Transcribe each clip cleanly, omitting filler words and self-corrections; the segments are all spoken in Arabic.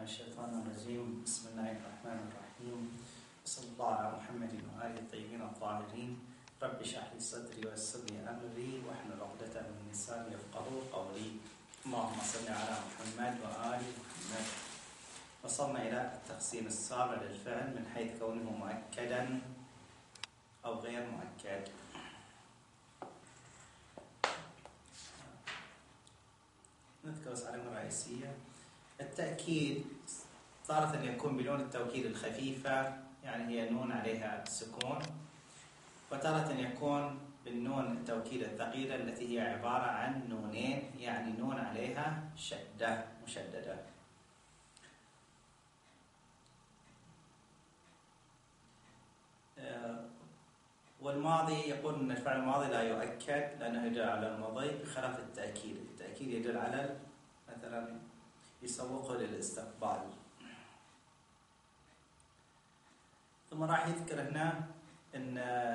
الشيطان الرجيم. بسم الله الرحمن الرحيم. صلى الله على محمد وآله الطيبين الطاهرين. رب اشرح لي صدري ويسر لي أمري واحلل عقدة من لساني يفقهوا قولي. اللهم صل على محمد وآل محمد. وصلنا إلى التقسيم السابع للفعل من حيث كونه مؤكدا أو غير مؤكد. نذكر العلامة الرئيسية. التأكيد تارة يكون بنون التوكيد الخفيفة، يعني هي نون عليها سكون، وتارة يكون بالنون التوكيد الثقيلة التي هي عبارة عن نونين، يعني نون عليها شدة مشددة. والماضي يقول أن الفعل الماضي لا يؤكد لأنه يدل على الماضي، بخلاف التأكيد. التأكيد يدل على مثلا يسوقه للاستقبال. ثم راح يذكر هنا أن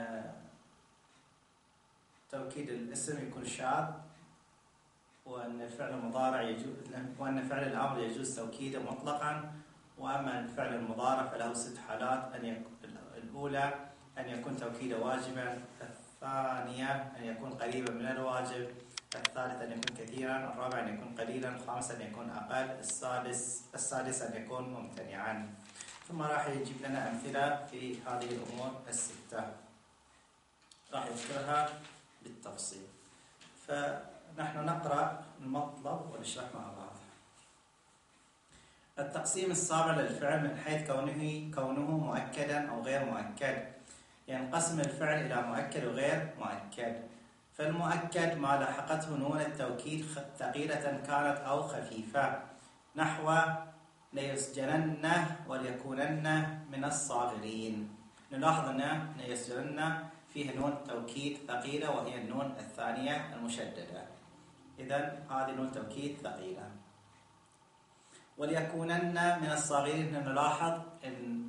توكيد الاسم يكون شاذ، وأن الفعل المضارع يجوز، وأن فعل الأمر يجوز توكيده مطلقا. وأما الفعل المضارع فله 6 حالات. الأولى أن يكون توكيده واجبا، الثانية أن يكون قريبا من الواجب، الثالث أن يكون كثيرا، الرابع أن يكون قليلا، الخامس أن يكون أقل، السادس أن يكون ممتنعا. ثم راح يجيب لنا أمثلة في هذه الأمور ال6، راح يذكرها بالتفصيل. فنحن نقرأ المطلب ونشرح مع بعض. التقسيم السابع للفعل من حيث كونه مؤكدا أو غير مؤكد. ينقسم الفعل إلى مؤكد وغير مؤكد. فالمؤكد ما لحقته نون التوكيد ثقيلة كانت أو خفيفة، نحو ليسجنن وليكونن من الصاغرين. نلاحظ أن ليسجنن فيها نون توكيد ثقيلة وهي النون الثانية المشددة، إذن هذه نون توكيد ثقيلة. وليكونن من الصاغرين نلاحظ أن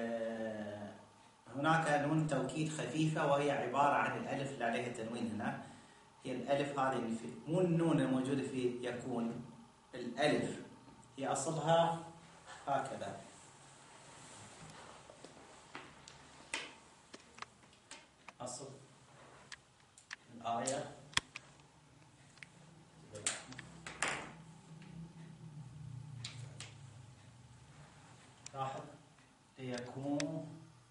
هناك نون توكيد خفيفة وهي عبارة عن الألف اللي عليها تنوين هنا. هي الألف هذه اللي في مو النون الموجودة في يكون، الألف هي أصلها هكذا، أصل الآية لاحظ ليكون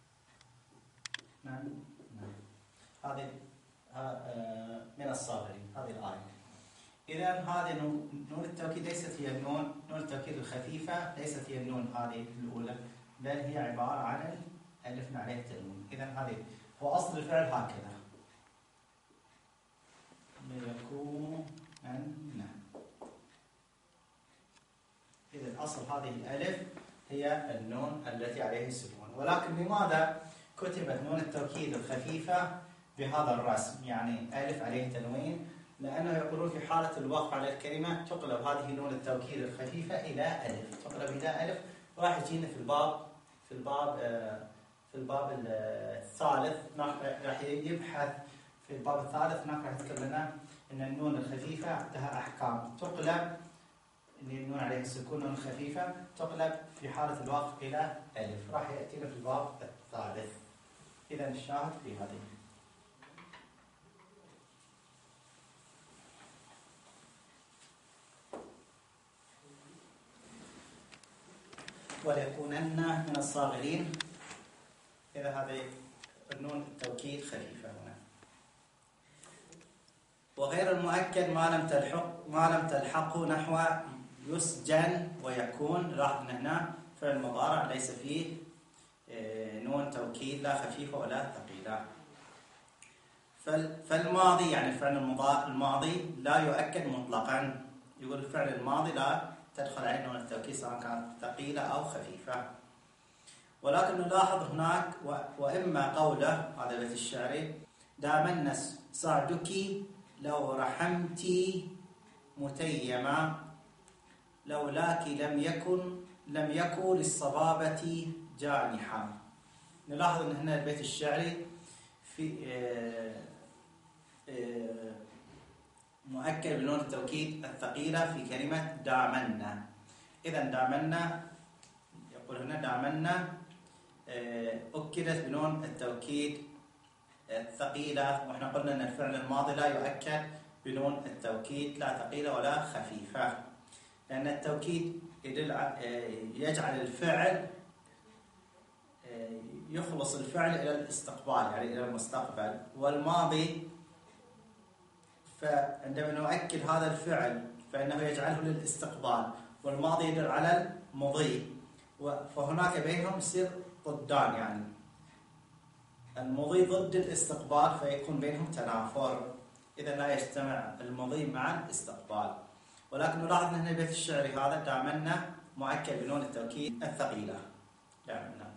هذه من الصاغرين، هذه الآية. إذن هذه نون التوكيد ليست هي نون التوكيد الخفيفة، ليست هي النون هذه الأولى، بل هي عبارة عن الألف عليه التنوين. إذن هذه هو أصل الفعل هكذا، ليكون إذن أصل هذه الألف هي النون التي عليه السكون. ولكن لماذا كتبت نون التوكيد الخفيفة بهذا الرسم، يعني ألف عليه تنوين؟ لأنه يقولون في حالة الوقف على الكلمة تقلب هذه نون التوكيد الخفيفة إلى ألف، تقلب إلى ألف. راح يجينا في الباب الثالث، راح يبحث في الباب الثالث، هناك راح يذكر لنا أن النون الخفيفة عندها أحكام. تقلب النون عليها السكون، نون خفيفة تقلب في حالة الوقف إلى ألف، راح يأتينا في الباب الثالث. إذا الشاهد في هذه. وليكونن من الصاغرين، إذا هذه النون التوكيد خفيفة هنا. وغير المؤكد ما لم تلحقه، نحو يسجن ويكون. لاحظ هنا فعل المضارع ليس فيه نون توكيد لا خفيفة ولا ثقيلة. فالماضي يعني الفعل الماضي لا يؤكد مطلقا. يقول الفعل الماضي لا تدخل عليه نون التوكيد سواء كانت ثقيلة أو خفيفة. ولكن نلاحظ هناك وإما قوله، هذا البيت الشعري: دامن سعدك لو رحمتي متيما، لولاك لم يكن للصبابة جانحا. نلاحظ أن هنا البيت الشعري في مؤكد بنون التوكيد الثقيلة في كلمة دامنا. إذا دامنا يقول هنا دامنا أكدت بنون التوكيد الثقيلة، وإحنا قلنا أن الفعل الماضي لا يؤكد بنون التوكيد لا ثقيلة ولا خفيفة، لأن التوكيد يجعل الفعل يخلص الفعل إلى الاستقبال، يعني إلى المستقبل. والماضي فعندما نؤكد هذا الفعل فإنه يجعله للاستقبال، والماضي يدل على المضي، فهناك بينهم يصير ضدان، يعني المضي ضد الاستقبال فيكون بينهم تنافر، إذا لا يجتمع المضي مع الاستقبال. ولكن نلاحظ أن البيت الشعري هذا دائما مؤكد بنون التوكيد الثقيلة دائما.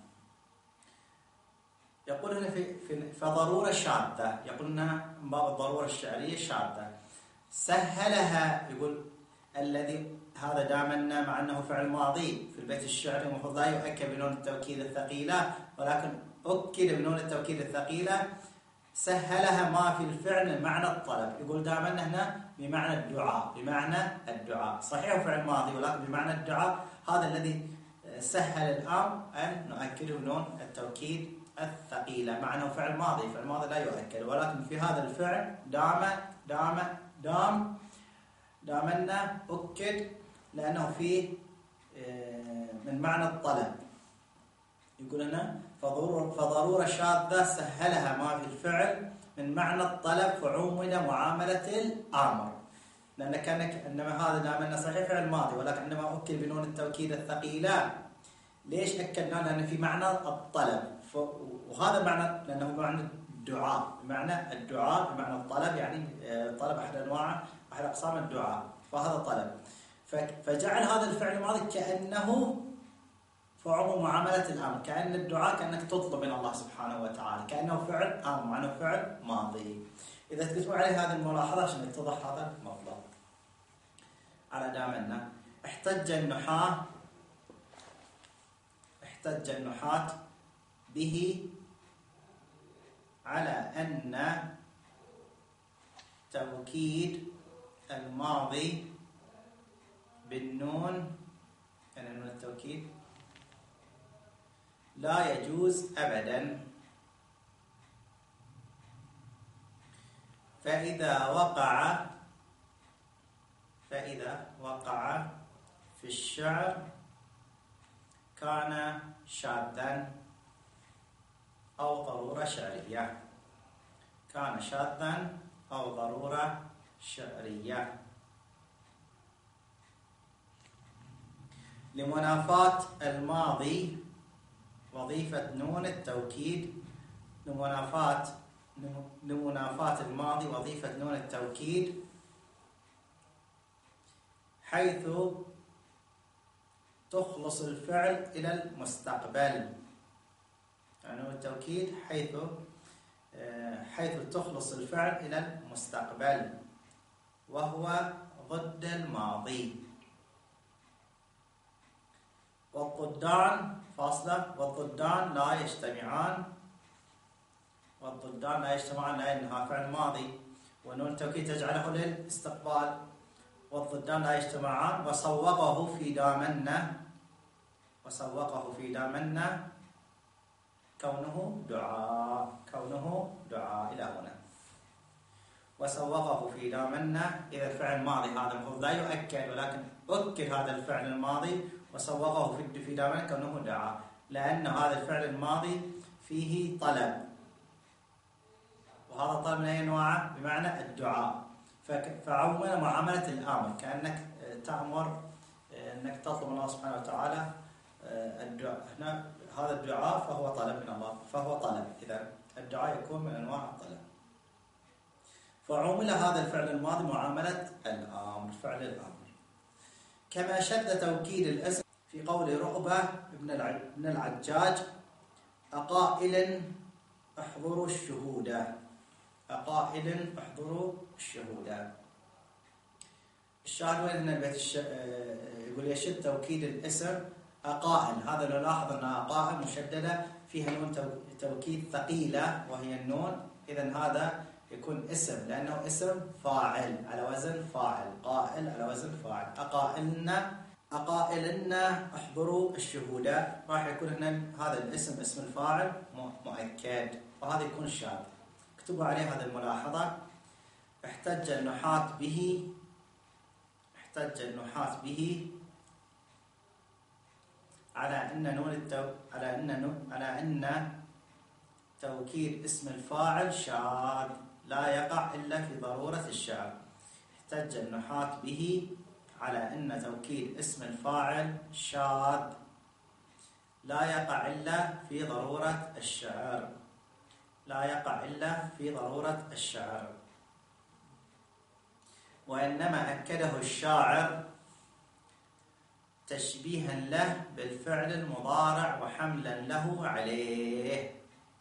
يقول هنا فضرورة شاذة، يقول هنا من باب الضرورة الشعرية شاذة سهلها، يقول الذي هذا دائما مع أنه فعل ماضي في البيت الشعري المفروض لا يؤكد بنون التوكيد الثقيلة، ولكن أكد بنون التوكيد الثقيلة سهلها ما في الفعل معنى الطلب. يقول دائما هنا بمعنى الدعاء، بمعنى الدعاء، صحيح فعل ماضي ولكن بمعنى الدعاء، هذا الذي سهل الأمر أن نؤكده بنون التوكيد الثقيلة، مع أنه فعل ماضي، فعل ماضي لا يؤكد، ولكن في هذا الفعل دامنا أكد لأنه فيه من معنى الطلب. يقول هنا فضرورة شاذة سهلها ما في الفعل من معنى الطلب فعومل معاملة الآمر، لأن إنما هذا دائما صحيح فعل ماضي، ولكن عندما أكد بنون التوكيد الثقيلة ليش أكدنا؟ لأن في معنى الطلب، وهذا معنى لأنه بمعنى الدعاء، بمعنى الدعاء بمعنى الطلب، يعني طلب أحد أنواع أحد أقسام الدعاء، فهذا طلب، فجعل هذا الفعل الماضي كأنه فعل معاملة الأمر، كأن الدعاء كأنك تطلب من الله سبحانه وتعالى، كأنه فعل أمر مع أنه فعل ماضي. إذا تكتبوا عليه هذه الملاحظة عشان يتضح هذا الموضوع. على دامنا احتج النحاة به على أن توكيد الماضي بالنون، يعني نون التوكيد، لا يجوز أبدا، فإذا وقع في الشعر كان شاذا أو ضرورة شعرية، كان شاذا أو ضرورة شعرية. لمنافاة الماضي وظيفة نون التوكيد، لمنافاة الماضي وظيفة نون التوكيد حيث تخلص الفعل إلى المستقبل، يعني نون التوكيد حيث تخلص الفعل إلى المستقبل، وهو ضد الماضي. والضدان فاصلة، والضدان لا يجتمعان، لأنها فعل ماضي ونون التوكيد تجعله للاستقبال، والضدان لا يجتمعان. وصوغه في دامنا كونه دعاء إلى هنا. وصوغه في دامنا، إذا الفعل ماضي هذا المفروض لا يؤكد، ولكن أكد هذا الفعل الماضي وصوغه في دامنا كونه دعاء، لأن هذا الفعل الماضي فيه طلب، وهذا الطلب من أي أنواع؟ بمعنى الدعاء، فعومل معاملة الآمر، كأنك تأمر أنك تطلب من الله سبحانه وتعالى الدعاء. هنا هذا الدعاء فهو طلب من الله، فهو طلب، إذا الدعاء يكون من أنواع الطلب. فعومل هذا الفعل الماضي معاملة الآمر، فعل الآمر، كما شد توكيد الاسم في قول رؤبة بن العجاج أقائل احضروا الشهود، أقائل احضروا الشهود. الشاهد وين هنا البيت يقول يشد توكيد الاسم أقائل، هذا نلاحظ أن أقائل مشددة فيها نون توكيد ثقيلة وهي النون، إذن هذا يكون اسم لأنه اسم فاعل على وزن فاعل، قائل على وزن فاعل. أقائلنا أقائلن احضروا الشهوداء، راح يكون هنا هذا الاسم اسم الفاعل مؤكد، وهذا يكون شاذ. اكتبوا عليه هذه الملاحظة. احتج النحاة به، احتج النحاة به على أن توكيد اسم الفاعل شاذ لا يقع إلا في ضرورة الشعر. احتج النحاة به على أن توكيد اسم الفاعل شاذ لا يقع إلا في ضرورة الشعر، لا يقع إلا في ضرورة الشعر. وإنما أكده الشاعر تشبيها له بالفعل المضارع وحملا له عليه.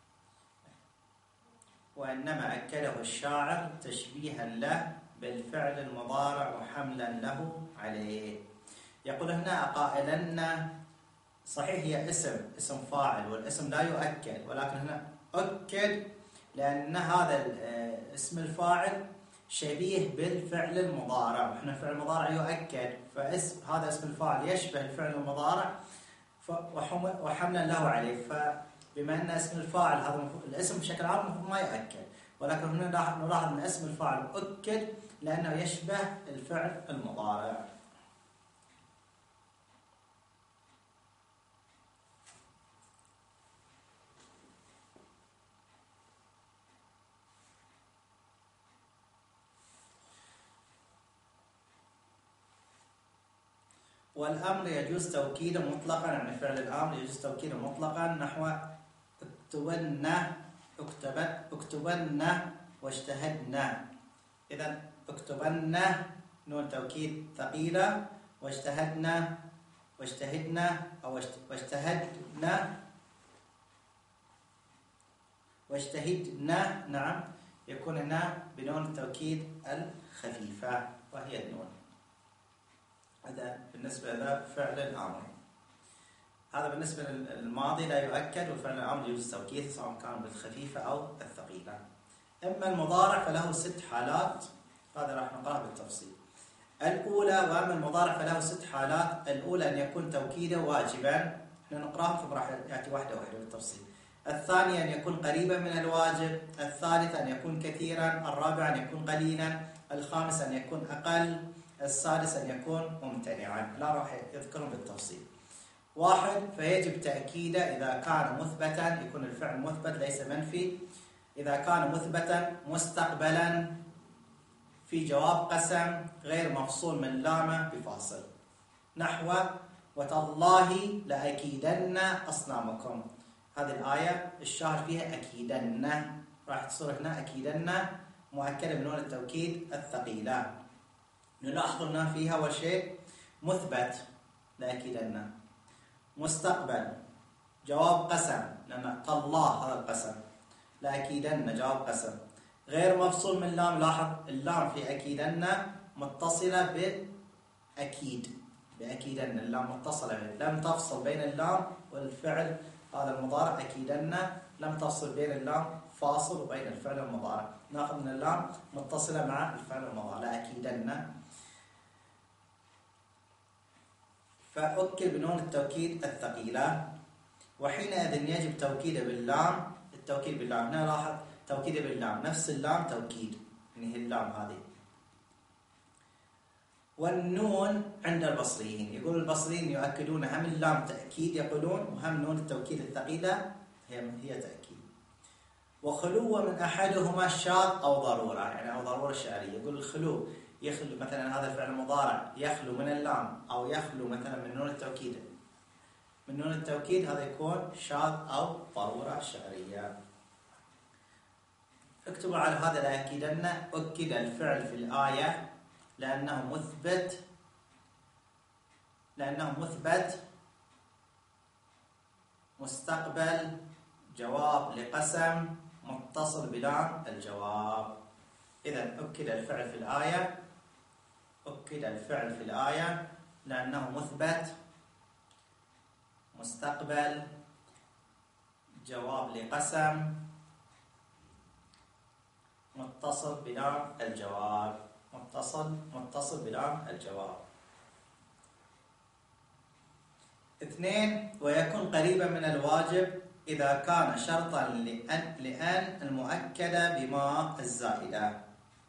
وإنما أكده الشاعر تشبيها له بالفعل المضارع وحملا له عليه. يقول هنا أقائلن، صحيح هي اسم فاعل والاسم لا يؤكد، ولكن هنا أكد لأن هذا اسم الفاعل شبيه بالفعل المضارع، وإحنا الفعل المضارع يؤكد، فهذا اسم الفاعل يشبه الفعل المضارع وحملا له عليه. فبما أن اسم الفاعل هذا الاسم بشكل عام ما يؤكد، ولكن هنا نلاحظ أن اسم الفاعل أكد لأنه يشبه الفعل المضارع. والأمر يجوز توكيده مطلقا، يعني فعل الأمر يجوز توكيده مطلقا، نحو اكتبن واجتهدنا. إذا اكتبن نون توكيد ثقيلة، واجتهدنا أو واجتهدنا نعم، يكون هنا بنون التوكيد الخفيفة وهي النون. هذا بالنسبة لفعل الأمر. هذا بالنسبة للماضي لا يؤكد، وفعل الأمر يجوز توكيده سواء كان بالخفيفة أو الثقيلة. أما المضارع فله 6 حالات، هذا راح نقرأها بالتفصيل. الأولى، وأما المضارع فله 6 حالات. الأولى أن يكون توكيده واجبا، احنا نقرأهم ثم راح يأتي واحدة واحدة بالتفصيل. الثانية أن يكون قريبا من الواجب. الثالثة أن يكون كثيرا. الرابع أن يكون قليلا. الخامس أن يكون أقل. السادس أن يكون ممتنعا. لا راح يذكرهم بالتفصيل. 1 فيجب تأكيده إذا كان مثبتا، يكون الفعل مثبت ليس منفي. إذا كان مثبتا مستقبلا في جواب قسم غير مفصول من لامه بفاصل، نحو وتالله لأكيدن أصنامكم. هذه الآية الشاهد فيها أكيدن، راح تصير هنا أكيدن مؤكدة بنون التوكيد الثقيلة. نلاحظ أن فيها أول شيء مثبت لأكيدن، مستقبل جواب قسم لأن تالله هذا القسم، لأكيدن جواب قسم غير مفصول من لام. لاحظ اللام في أكيدن متصلة بأكيدن، اللام متصلة لم تفصل بين اللام والفعل هذا المضارع أكيدن، لم تفصل بين اللام فاصل وبين الفعل المضارع. ناخذ من اللام متصلة مع الفعل المضارع لأكيدن. فأكد بنون التوكيد الثقيلة، وحينئذ يجب توكيده باللام. التوكيد باللام هنا لاحظ توكيده باللام، نفس اللام توكيد، يعني هي اللام هذه. والنون عند البصريين، يقول البصريين يؤكدون هم اللام تأكيد يقولون، وهم نون التوكيد الثقيلة هي تأكيد. وخلو من أحدهما شاذ أو ضرورة، يعني أو ضرورة شعرية. يقول الخلو يخلو مثلا هذا الفعل المضارع يخلو من اللام أو يخلو مثلا من نون التوكيد، من نون التوكيد هذا يكون شاذ أو ضرورة شعرية. اكتبوا على هذا لأكيدن. أكد الفعل في الآية لأنه مثبت مستقبل جواب لقسم متصل بلام الجواب. إذن أكد الفعل في الآية لأنه مثبت مستقبل جواب لقسم متصل بلام الجواب، متصل بلام الجواب. 2. ويكون قريبا من الواجب إذا كان شرطا لأن المؤكدة بما الزائدة.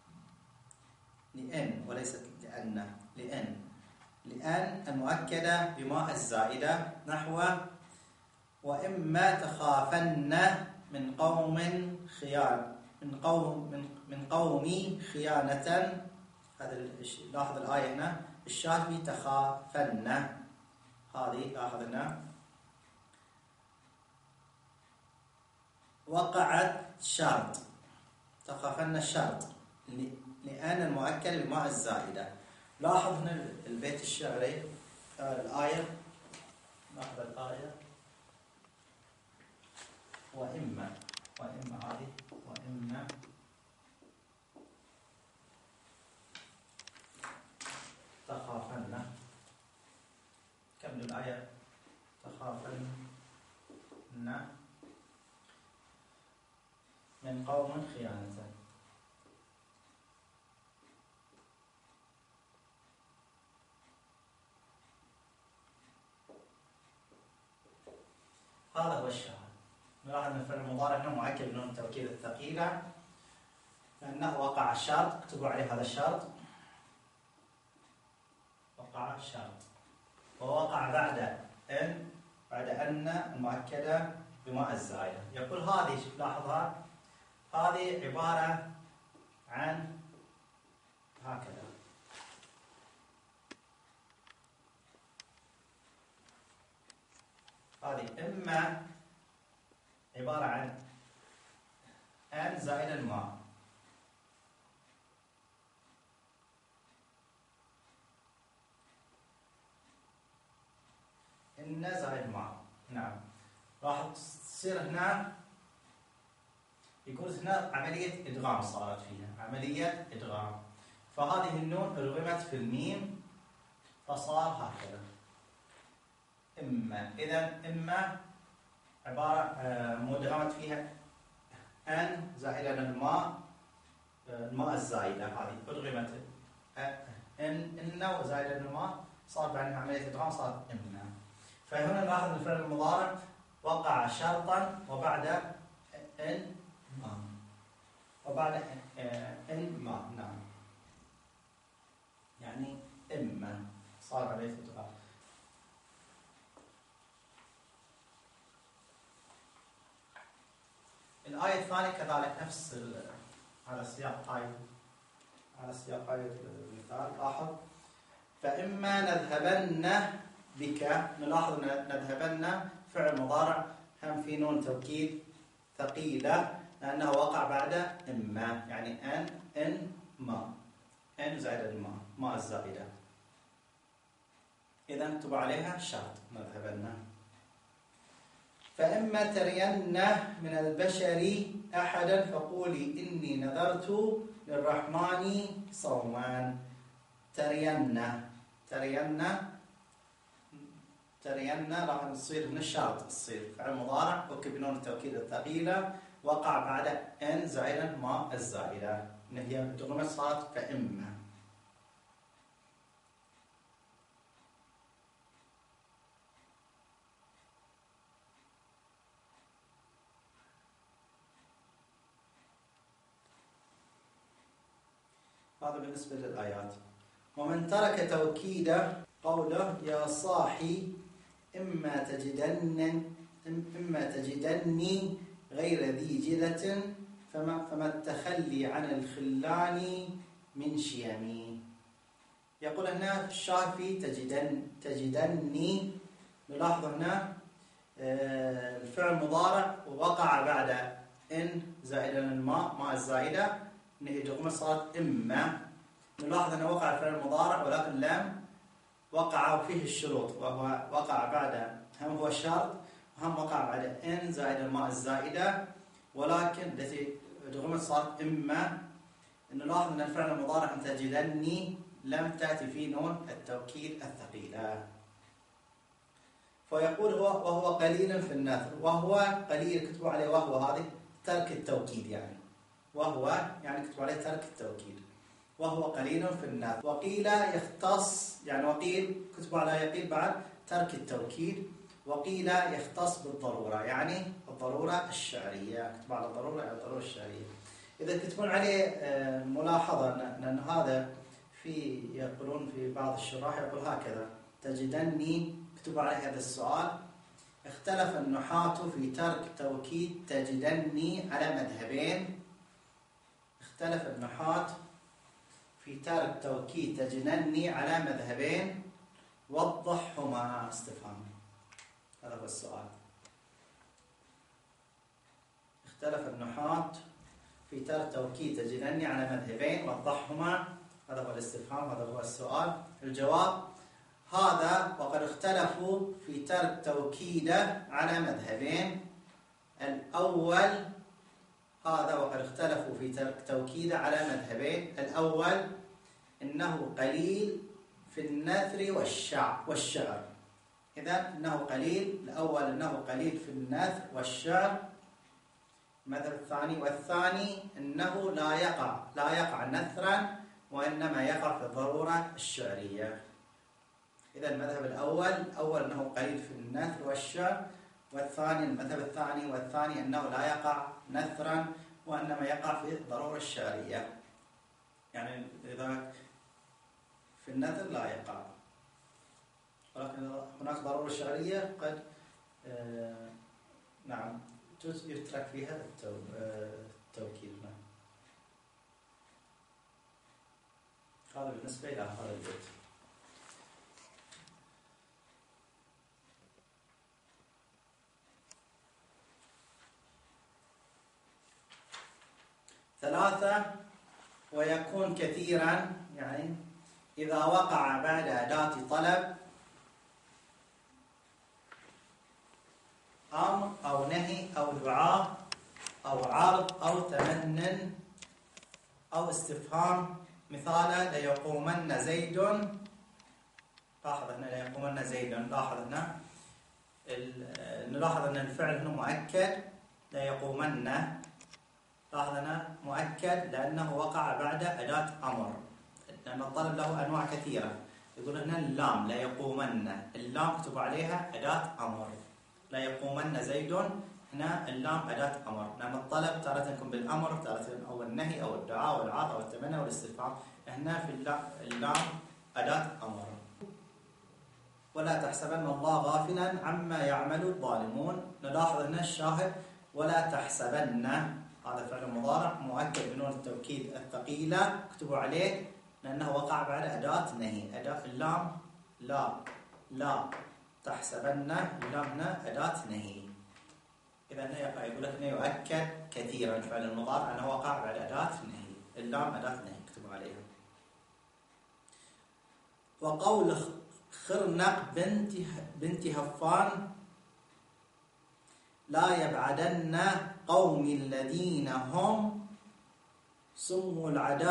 لأن وليست لأن، لأن المؤكدة بما الزائدة، نحو وإما تخافن من قومي خيانة. هذا لاحظ الآية هنا الشاهد تخافن، هذه لاحظنا وقعت شرط، تخافن الشرط لأن المؤكد بما الزائدة. لاحظ هنا البيت الشعري الآية، لاحظ الآية وإما هذه وإما تخافن، كمل الآية تخافن من قوم خيانة. هذا هو الشاهد. نلاحظ ان الفعل المضارع هنا مؤكد بنون التوكيد الثقيلة لأنه وقع الشرط. اكتبوا عليه هذا الشرط، وقع الشرط، ووقع بعد أن المؤكدة بما الزائدة. يقول هذه، لاحظها، هذه عبارة عن هكذا، هذه إما عبارة عن أن زائد الماء، إن زائد الماء. نعم، راح تصير هنا، يقول هنا عملية إدغام صارت فيها، عملية إدغام. فهذه النون أدغمت في الميم فصار هكذا إما. إذا إما عبارة مدغمت فيها أن زائدا الماء الزائدة، هذه أدغمت إن وزائدا الماء، صار بعدها عملية إدغام صارت إما. فهنا نلاحظ الفعل المضارع وقع شرطا وبعد إن ما، وبعد إن ما. نعم، يعني إما صار عملية إدغام. الآية الثانية كذلك نفس على سياق آية المثال. لاحظ فإما نذهبن بك. نلاحظ نذهبن فعل مضارع هم في نون توكيد ثقيلة لأنه وقع بعد إما، يعني إن ما، إن زائد الماء، ما الزائدة. إذا اكتب عليها شرط نذهبن. فإما ترين من البشر أحدا فقولي إني نذرت للرحمن صوما. ترين راح تصير من الشرط، تصير فعل مضارع وكب بنون التوكيد الثقيلة وقع بعد إن زائدا ما الزائدة، إن هي دغمت صارت فإما. هذا بالنسبة للآيات. ومن ترك توكيده قوله يا صاحي إما تجدني غير ذي جدة فما التخلي عن الخلان من شيمي. يقول هنا الشافي تجدني. نلاحظ هنا الفعل مضارع ووقع بعد إن زائدا الماء، ماء الزائدة، إنه دغمة صارت إما. نلاحظ أنه وقع الفعل المضارع ولكن لم وقع فيه الشروط، وهو وقع بعد هم هو الشرط وهم وقع بعد إن زائد الماء الزائدة، ولكن التي دغمت صارت إما. نلاحظ أن الفعل المضارع تجدني لم تأتي فيه نون التوكيد الثقيلة. فيقول وهو قليل في النثر. وهو قليل كتبوا عليه وهو، هذه ترك التوكيد يعني، وهو يعني كتبوا عليه ترك التوكيد. وهو قليل في النثر. وقيل يختص، يعني وقيل كتبوا على يقيل بعد ترك التوكيد، وقيل يختص بالضرورة، يعني الضرورة الشعرية. اكتب على الضرورة يعني الضرورة الشعرية. إذا تكتبون عليه ملاحظة أن هذا يقولون في بعض الشراح يقول هكذا: تجدني، اكتبوا عليه هذا السؤال: اختلف النحاة في ترك توكيد تجدني على مذهبين. اختلف النحاة في ترك توكيد تجدني على مذهبين، وضحهما. استفهام، هذا هو السؤال. اختلف النحاة في ترك توكيد تجدني على مذهبين، وضحهما. هذا هو الاستفهام، هذا هو السؤال. الجواب: هذا وقد اختلفوا في ترك توكيده على مذهبين. الأول: هذا وقد اختلفوا في ترك توكيده على مذهبين. الأول: إنه قليل في النثر والشعر. إذا إنه قليل، الأول إنه قليل في النثر والشعر. المذهب الثاني: والثاني إنه لا يقع نثرا، وإنما يقع في الضرورة الشعرية. إذا المذهب الأول أنه قليل في النثر والشعر، والثاني المذهب الثاني والثاني أنه لا يقع نثرا، وإنما يقع في الضرورة الشعرية. يعني إذا في النثر لا يقع، ولكن هناك ضرورة شعرية قد نعم يترك فيها التوكيد. هذا بالنسبة إلى هذا البيت. ثلاثة: ويكون كثيرا، يعني إذا وقع بعد أداة طلب أمر أو نهي أو دعاء أو عرض أو تمن أو استفهام. مثالا: ليقومن زيد. لاحظ هنا ليقومن زيد. لاحظ هنا نلاحظ أن الفعل هنا مؤكد، ليقومن. لاحظ هنا مؤكد لأنه وقع بعد أداة أمر، لأن الطلب له أنواع كثيرة. يقول هنا اللام ليقومن، اللام اكتب عليها أداة أمر. ليقومن زيد، هنا اللام أداة أمر، لأن الطلب تارة يكون بالأمر، تارة أو النهي أو الدعاء أو العرض أو التمنى أو الاستفهام. هنا في اللام أداة أمر. ولا تحسبن الله غافلا عما يعمل الظالمون. نلاحظ هنا الشاهد ولا تحسبن، هذا فعل مضارع مؤكد بنون التوكيد الثقيلة، اكتبوا عليه لأنه وقع بعد أداة نهي. أداة اللام لا تحسبن، اللام هنا أداة نهي. إذا يقول لك يؤكد كثيرا فعل المضارع أنه وقع بعد أداة نهي. اللام أداة نهي، اكتبوا عليها. وقول خرنق بنت هفان: لا يبعدن قوم الذين هم سم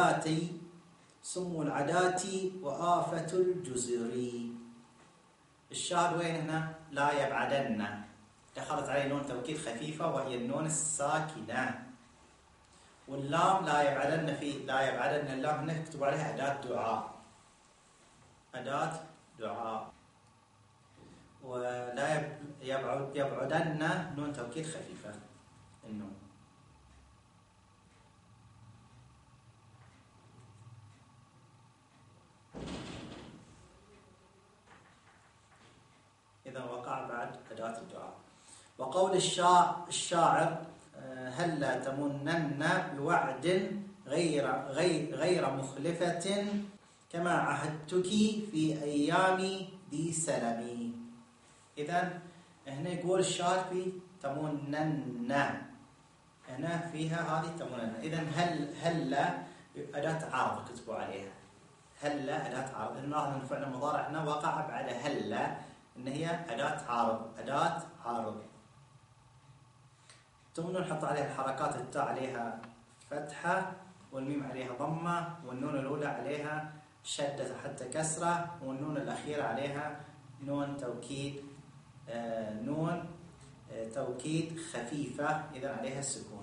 العدات وآفة الجزر. الشاهد وين هنا؟ لا يبعدن، دخلت عليه نون توكيد خفيفة وهي النون الساكنة. واللام لا يبعدن، اللام هنا اكتب عليها أداة دعاء، أداة دعاء. ولا يبعدن نون توكيد خفيفة النون. إذا وقع بعد أداة الدعاء. وقول الشاعر: هلا تمنن بوعد غير مخلفة كما عهدتك في أيام ذي سلمي. إذن هنا يقول الشاعر في تمنن، هنا فيها هذه تمنن. إذن هلا أداة عرض كتبوا عليها، هلا أداة عرض. نلاحظ أن الفعل المضارع هنا وقع بعد هلا، إن هي أداة عرض. ثم نحط عليها الحركات: التاء عليها فتحة، والميم عليها ضمة، والنون الأولى عليها شدة حتى كسرة، والنون الأخيرة عليها نون توكيد خفيفة، إذا عليها السكون.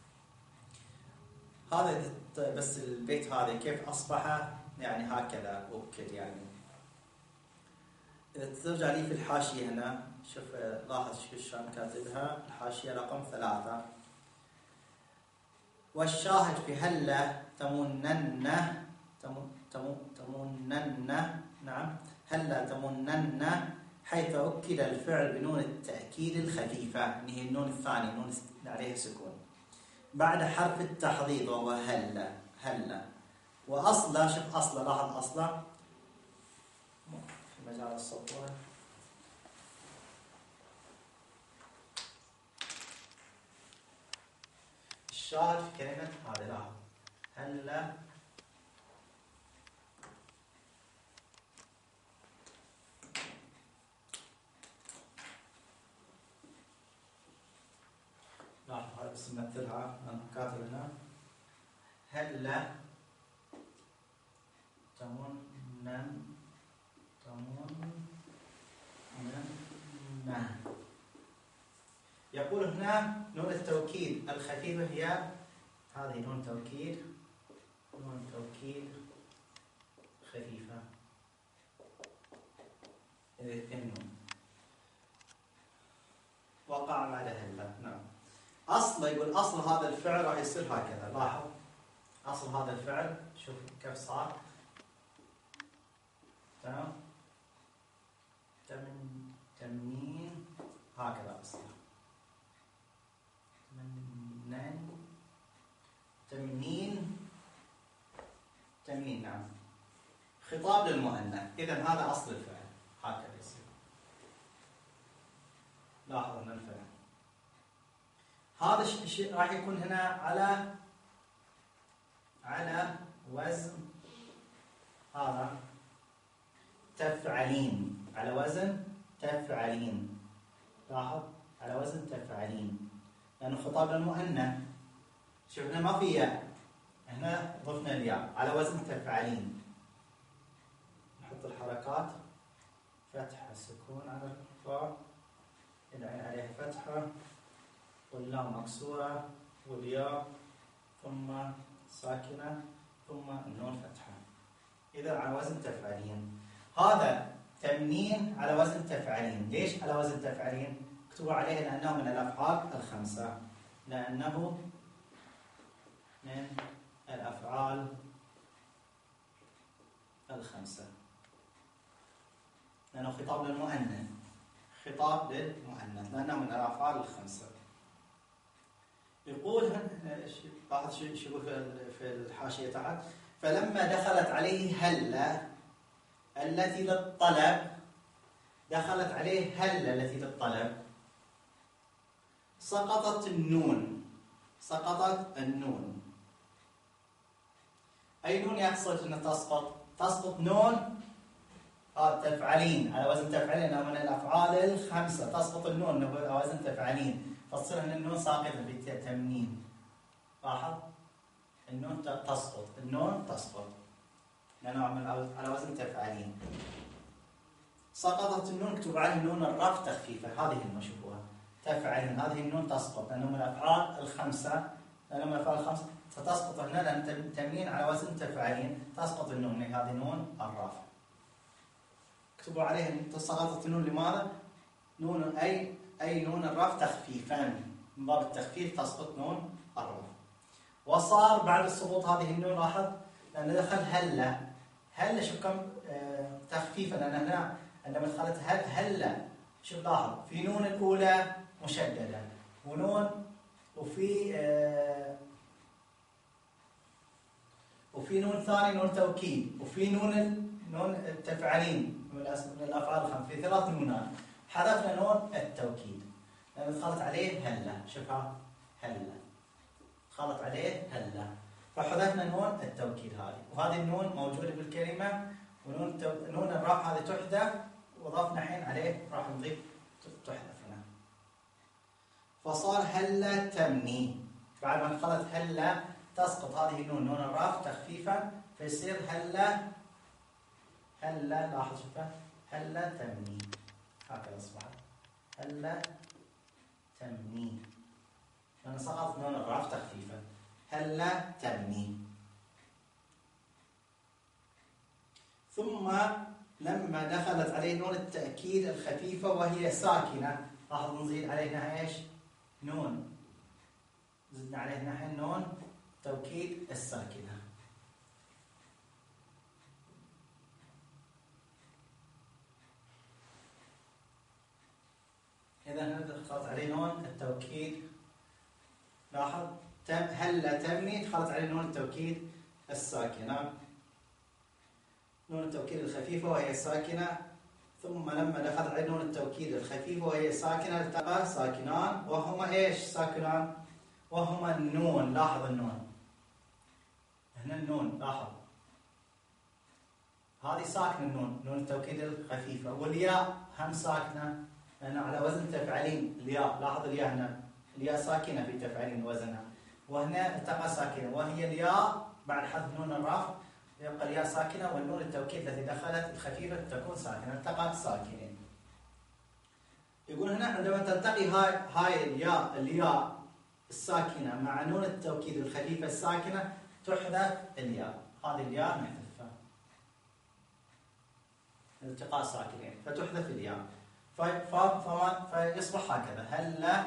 هذا بس البيت هذا كيف أصبح يعني هكذا أكد يعني. إذا ترجع لي في الحاشية هنا، شوف لاحظ شلون كاتبها الحاشية رقم 3. والشاهد في هلا تمنن، نعم، هلا تمنن، حيث أكد الفعل بنون التأكيد الخفيفة، اللي هي النون الثاني، نون عليها سكون، بعد حرف التحضيض وهو هلا. وأصلا، شوف أصلا، لاحظ أصلا في مجال السطور. الشاهد في كلمة هذه، لاحظ هلا هاي بس نمثلها، أنا كاتب هنا هلا تمنن. يقول هنا نون التوكيد الخفيفة هي هذه، نون توكيد خفيفة، النون وقع بعد هلا. نعم. أصل، يقول أصل هذا الفعل راح يصير هكذا. لاحظ أصل هذا الفعل، شوف كيف صار. تمام. تمنين هكذا أصلا، تمنين. نعم. خطاب للمؤنث. إذا هذا أصل الفعل، هكذا يصير. لاحظ أن الفعل هذا الشيء راح يكون هنا على وزن هذا تفعلين، على وزن تفعلين. لاحظ على وزن تفعلين، لأنه خطاب للمؤنث. شوفنا ما في ياء، هنا ضفنا الياء، على وزن تفعلين. نحط الحركات، فتحة سكون على الفاء، العين عليها فتحة، واللام مكسورة، والياء ثم ساكنة، ثم النون فتحة. إذا على وزن تفعلين. هذا تمنين على وزن تفعلين. ليش على وزن تفعلين؟ اكتبوا عليه لأنه من الأفعال الخمسة، لأنه من الأفعال الخمسة، لأنه خطاب للمؤنث، لأنه من الأفعال الخمسة. يقول لاحظ شو يقول في الحاشية تحت. فلما دخلت عليه هلا التي للطلب، دخلت عليه هلا التي للطلب، سقطت النون. أي نون يحصل أن تسقط نون تفعلين، على وزن تفعلين، لأنه من الأفعال الخمسة. تسقط النون على وزن تفعلين، فتصير هنا النون ساقطة بالتمنين. لاحظ النون تسقط لأنه على وزن تفعلين. سقطت النون، اكتب عليه نون الرفع تخفيفة. هذه النون شوفوها تفعلين، هذه النون تسقط لأنه من الأفعال الخمسة، فتسقط هنا لأن تمنين على وزن تفعلين، تسقط النون، هذه نون الرفع. اكتبوا عليه سقطت النون. لماذا؟ نون أي نون الرفع تخفيفا، من باب التخفيف تسقط نون الرفع. وصار بعد السقوط هذه النون، لاحظ لأن دخل هلا شوف كم تخفيفا، لأن هنا عندما دخلت هلا شوف لاحظ في نون الأولى مشددة، وفي نون ثاني نون توكيد، وفي نون التفعلين من الأفعال الخمس، في 3 نونات. حذفنا نون التوكيد لأن دخلت عليه هلا. شوفها هلا دخلت عليه هلا، فحذفنا نون التوكيد هذه، وهذه النون موجودة بالكلمة، ونون الرفع هذه تحذف، وضفنا الحين عليه راح نضيف تحذف هنا. فصار هلا تمني. بعد ما دخلت هلا تسقط هذه النون، نون الرفع تخفيفا، فيصير هلا. لاحظ شوفها هلا تمني، هكذا اصبحت هلا تمني، لأن سقطت نون الرفع تخفيفا. هلا تمني. ثم لما دخلت عليه نون التأكيد الخفيفة وهي ساكنة، لاحظ نزيد عليها ايش؟ نون، زدنا عليها نحن نون توكيد الساكنة. إذا دخلت عليه نون التوكيد، لاحظ هلا تمني دخلت عليه نون التوكيد الساكنة، نون التوكيد الخفيفة وهي ساكنة، ثم لما دخلت عليه نون التوكيد الخفيفة وهي ساكنة التقى ساكنان وهما ايش ساكنان؟ وهما النون. لاحظ النون هنا، النون لاحظ هذه ساكنة النون، نون التوكيد الخفيفة، والياء هم ساكنة لأنه على وزن تفعيلين الياء. لاحظ الياء هنا، الياء ساكنة في تفعيلين وزنها، وهنا التقى ساكنة وهي الياء بعد حذف نون الرفع يبقى الياء ساكنة، والنون التوكيد التي دخلت الخفيفة تكون ساكنة، التقى ساكنين. يقول هنا عندما تلتقي هاي الياء الساكنة مع نون التوكيد الخفيفة الساكنة تحذف الياء، هذه الياء نحذفها، التقاء ساكنين فتحذف الياء، فيصبح هكذا: هلا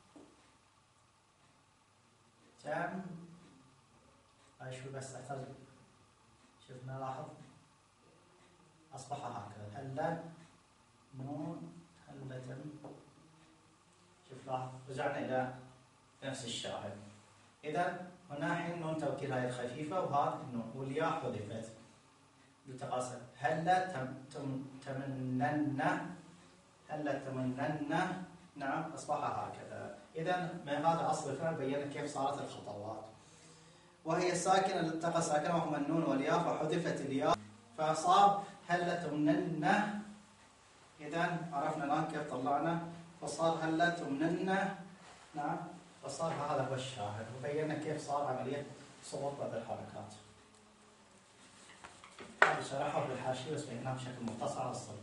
تم. شوي بس احتاج، شفنا لاحظ اصبح هكذا: هلا نون هلا تم. شوف لاحظ رجعنا الى نفس الشاهد. اذا هنا حين نون توكيد هاي الخفيفه وهذا النون والياء حذفت بالتقاسم. هلا تمنن، هلا تمنن، نعم اصبح هكذا. اذا من هذا اصل الفعل بينا كيف صارت الخطوات، وهي ساكنه التقى ساكنه وهما النون والياء فحذفت الياء فصار هلا تمنن. اذا عرفنا الان كيف طلعنا، فصار هلا تمنن، نعم، فصار هذا هو الشاهد، وبينا كيف صار عمليه صور بعض الحركات. هذا شرحه في الحاشيه بس بيناه بشكل مختصر على الصدور.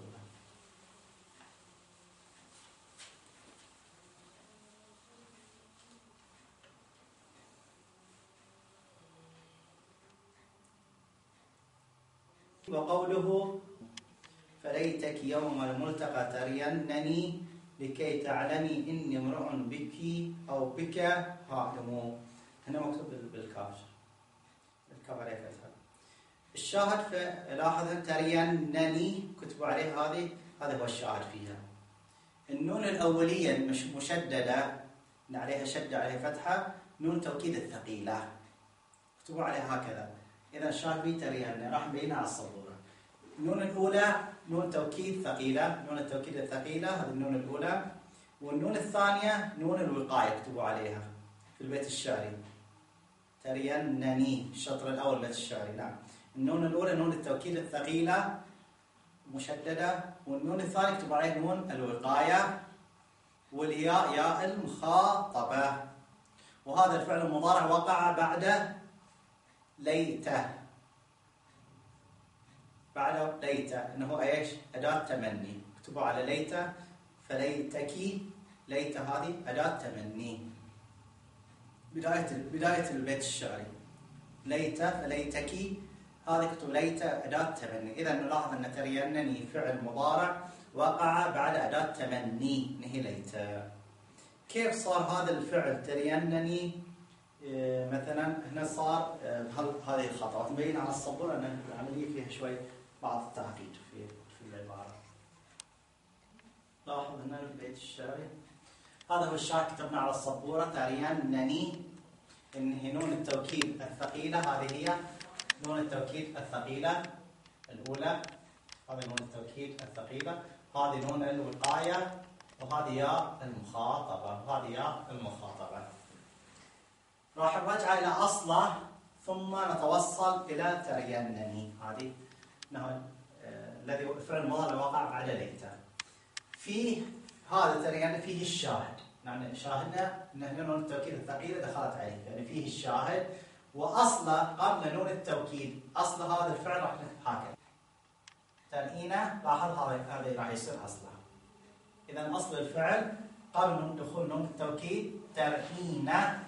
وقوله فليتك يوم الملتقى ترينني لكي تعلمي إني امرؤ بك أو بك هائم. هنا مكتوب بالكاف عليه فتحة. الشاهد لاحظ ترينني كتبوا عليه، هذا هو الشاهد فيها. النون الأولية مشددة عليها شدة عليها فتحة، نون توكيد الثقيلة كتبوا عليها هكذا. إذا الشاهد في ترينني راح نبينها على السبورة. النون الأولى نون توكيد ثقيلة، نون التوكيد الثقيلة هذه النون الأولى، والنون الثانية نون الوقاية اكتبوا عليها في البيت الشعري. ترينني الشطر الأول البيت الشعري، نعم. النون الأولى نون التوكيد الثقيلة مشددة، والنون الثانية اكتبوا عليها نون الوقاية، والياء ياء المخاطبة. وهذا الفعل المضارع وقع بعد ليته، بعد ليته انه ايش؟ اداه تمني، اكتبوا على ليته فليتك، ليته هذه اداه تمني، بدايه البيت الشعري. ليته فليتك هذه اكتب ليته اداه تمني. اذا نلاحظ ان ترينني فعل مضارع وقع بعد اداه تمني نهي ليته. كيف صار هذا الفعل ترينني؟ مثلا هنا صار هذه الخطوات مبين على السبوره ان العمليه فيها شوي بعض التعقيد في العباره. لاحظ هنا في البيت الشعري هذا هو الشاهد كتبنا على السبوره ترينني، ان هي نون التوكيد الثقيله، هذه هي نون التوكيد الثقيله الاولى، هذه نون التوكيد الثقيله، هذه نون الوقايه، وهذه ياء المخاطبه، هذه ياء المخاطبه. راح نرجع الى اصله ثم نتوصل الى ترينني. هذه الذي فعل مضارع وقع بعد ليته. فيه هذا ترينني فيه الشاهد، يعني شاهدنا ان هنا نون التوكيد الثقيله دخلت عليه، يعني فيه الشاهد. واصله قبل نون التوكيد، اصل هذا الفعل راح هكذا ترينه، لاحظ هذا راح يصير اصله. اذا اصل الفعل قبل دخول نون التوكيد ترينه،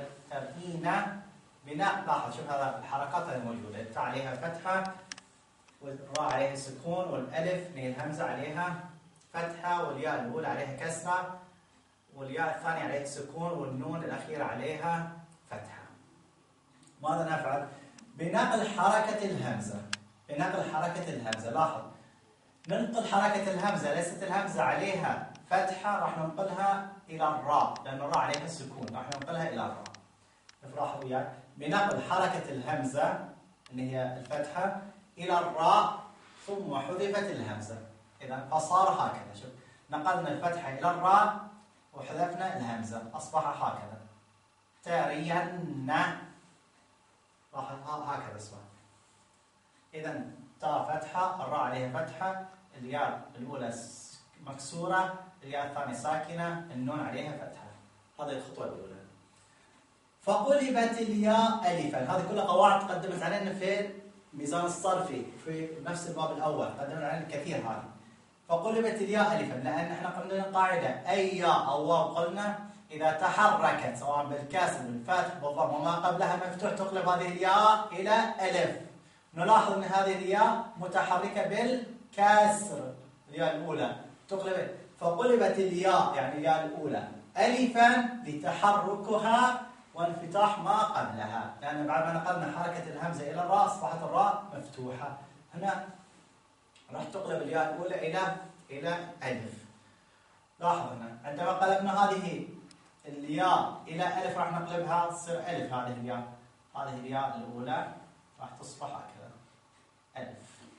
ترينه بناء. لاحظ شوف هذا الحركات الموجوده، عليها فتحه والراء عليها سكون، والألف هي الهمزة عليها فتحة، والياء الأولى عليها كسرة، والياء الثانية عليها سكون، والنون الأخيرة عليها فتحة. ماذا نفعل؟ بنقل حركة الهمزة. بنقل حركة الهمزة، لاحظ ننقل حركة الهمزة، ليست الهمزة عليها فتحة، راح ننقلها إلى الراء، لأن الراء عليها سكون، راح ننقلها إلى الراء. افرحوا وياي، بنقل حركة الهمزة اللي هي الفتحة إلى الراء ثم حذفت الهمزة. إذا فصار هكذا، شوف نقلنا الفتحة إلى الراء وحذفنا الهمزة، أصبح هكذا ترين، راح هكذا أصبح. إذا تاء فتحة، الراء عليها فتحة، الياء الأولى مكسورة، الياء الثانية ساكنة، النون عليها فتحة. هذه الخطوة الأولى. فقلبت الياء ألفا، هذه كلها قواعد تقدمت علينا في الميزان الصرفي في نفس الباب الأول، قدمنا علينا كثير هذه. فقلبت الياء ألفا، لأن احنا قلنا قاعدة أي ياء أو واو قلنا إذا تحركت سواء بالكسر بالفتح بالضم وما قبلها مفتوح تقلب هذه الياء إلى ألف. نلاحظ أن هذه الياء متحركة بالكسر، الياء الأولى تقلب، فقلبت الياء يعني الياء الأولى ألفا لتحركها وانفتاح ما قبلها، لأن بعد ما نقلنا حركة الهمزة إلى الراء أصبحت الراء مفتوحة. هنا راح تقلب الياء الأولى إلى ألف. لاحظ هنا عندما قلبنا هذه الياء إلى ألف راح نقلبها تصير ألف. هذه الياء الأولى راح تصبح هكذا ألف.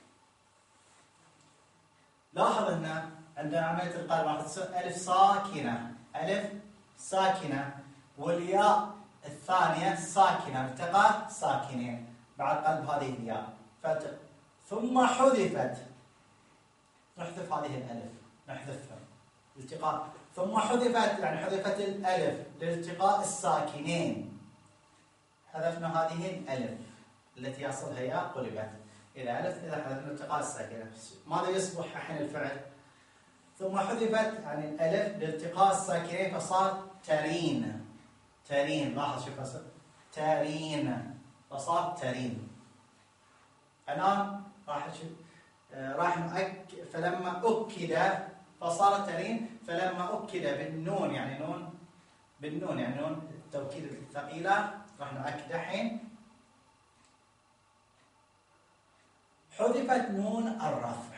لاحظ هنا عندنا عملية القلب راح تصير ألف ساكنة، ألف ساكنة، والياء الثانية ساكنة، التقى ساكنين بعد قلب هذه الياء، ثم حذفت، نحذف هذه الألف، نحذفها التقاء، ثم حذفت يعني حذفت الألف لالتقاء الساكنين، حذفنا هذه الألف التي يصلها ياء قلبت إلى ألف إذا حذفنا التقاء الساكنة. ماذا يصبح الحين الفعل؟ ثم حذفت يعني الألف لالتقاء الساكنين فصار ترين. ترين، لاحظ شوف فصل ترين فصار ترين. الآن راح فلما أكد فصار ترين، فلما أكد بالنون يعني نون بالنون يعني نون التوكيد الثقيلة راح نؤكد الحين. حذفت نون الرفع،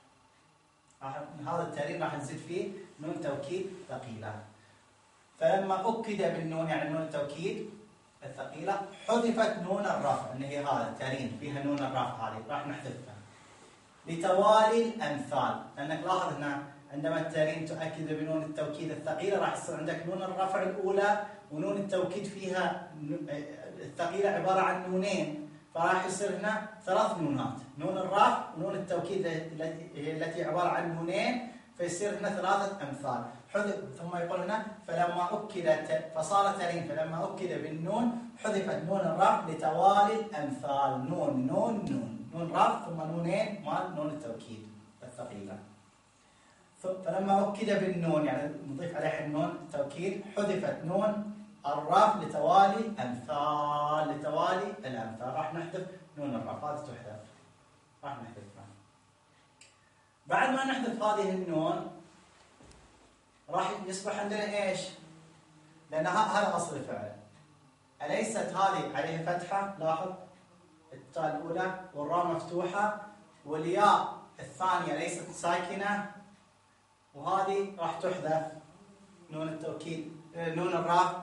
هذا الترين راح نزيد فيه نون توكيد ثقيلة. فلما أكد بالنون يعني نون التوكيد الثقيلة حذفت نون الرفع اللي هي هذا الترين فيها نون الرفع، هذه راح نحذفها لتوالي الأمثال. لأنك لاحظ هنا عندما الترين تؤكد بنون التوكيد الثقيلة راح يصير عندك نون الرفع الأولى ونون التوكيد فيها الثقيلة عبارة عن نونين، فراح يصير هنا ثلاث نونات، نون الرفع ونون التوكيد التي عبارة عن نونين، فيصير هنا ثلاثة أمثال. ثم يقول هنا فلما أكدت فصار ترين، فلما أكد بالنون حذفت نون الرفع لتوالي الأمثال، نون نون نون، نون رفع ثم نونين مال نون التوكيد الثقيلة. فلما أكد بالنون يعني نضيف عليها النون التوكيد حذفت نون الرفع لتوالي الأمثال، لتوالي الأمثال راح نحذف نون الرفع، هذه تحذف راح نحذفها. بعد ما نحذف هذه النون راح يصبح عندنا ايش؟ لأن هذا أصل الفعل. أليست هذه عليها فتحة؟ لاحظ التاء الأولى والراء مفتوحة والياء الثانية ليست ساكنة، وهذه راح تحذف نون التوكيد نون الراء،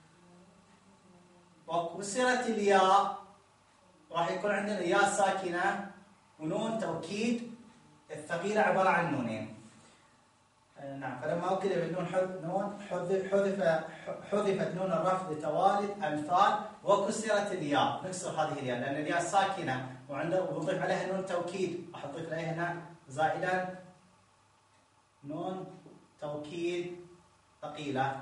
وكسرت الياء راح يكون عندنا ياء ساكنة ونون توكيد الثقيلة عبارة عن نونين. نعم، فلما أكد بالنون حذفت نون الرفع لتوالي الأمثال وكسرت الياء، نكسر هذه الياء لأن الياء ساكنة ونضيف عليها نون توكيد، راح نضيف عليها هنا زائدا نون توكيد ثقيلة،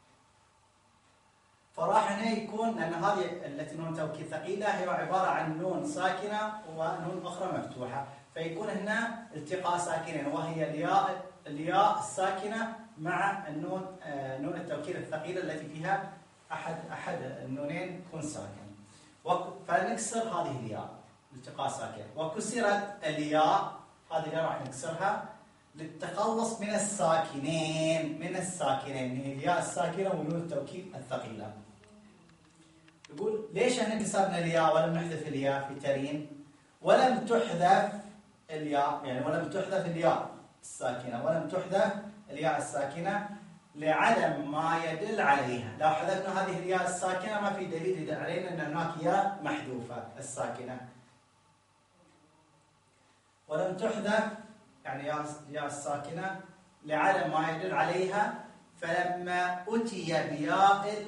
فراح هنا يكون لأن هذه التي نون توكيد ثقيلة هي عبارة عن نون ساكنة ونون أخرى مفتوحة، فيكون هنا التقاء ساكنين وهي الياء الساكنة مع النون نون التوكيد الثقيلة التي فيها أحد النونين يكون ساكن، فنكسر هذه الياء التقاء ساكن. وكسرت الياء، هذه اللي راح نكسرها للتخلص من الساكنين، هي الياء الساكنه ونون التوكيد الثقيله. يقول ليش احنا كسرنا الياء ولم نحذف الياء في ترين؟ ولم تحذف الياء، يعني ولم تحذف الياء الساكنه، ولم تحذف الياء الساكنه لعدم ما يدل عليها. لو حذفنا هذه الياء الساكنه ما في دليل يدل علينا ان هناك ياء محذوفه الساكنه. ولم تحذف يعني ياء الساكنه لعدم ما يدل عليها. فلما أتي بياء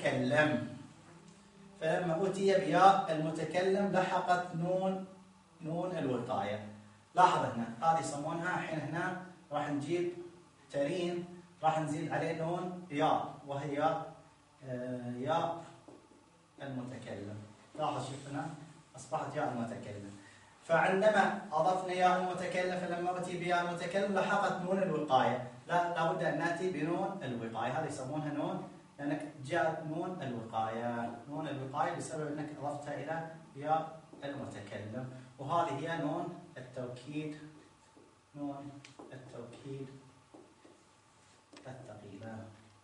المتكلم لحقت نون الوقاية. لاحظ هنا هذه يسمونها الحين هنا راح نجيب ترين، راح نزيد عليه نون ياء، وهي ياء المتكلم. لاحظ شوف هنا أصبحت ياء المتكلم. فعندما أضفنا ياء المتكلم، فلما أتي بياء المتكلم لحقت نون الوقاية. لابد أن نأتي بنون الوقاية، هذه يسمونها نون لأنك جاءت نون الوقاية بسبب أنك أضفتها إلى ياء المتكلم. وهذه هي نون التوكيد الثقيلة.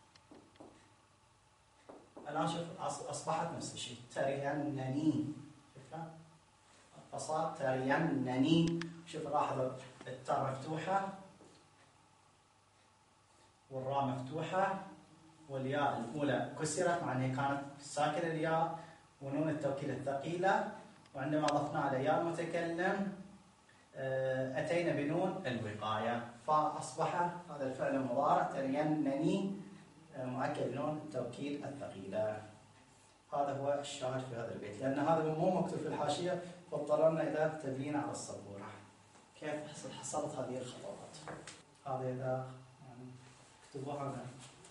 الآن شوف أصبحت نفس الشيء، ترينني، شوفها فصار ترينني. شوف لاحظوا التاء مفتوحة والراء مفتوحة والياء الأولى كسرت مع أنها كانت ساكنة الياء ونون التوكيد الثقيلة. وعندما أضفنا على ياء المتكلم أتينا بنون الوقاية، فأصبح هذا الفعل المضارع ترينني مؤكد بنون التوكيد الثقيلة. هذا هو الشاهد في هذا البيت، لأن هذا مو مكتوب في الحاشية فاضطررنا إلى تبيينه على السبورة. كيف حصلت هذه الخطوات؟ هذا إذا يعني اكتبوها هنا.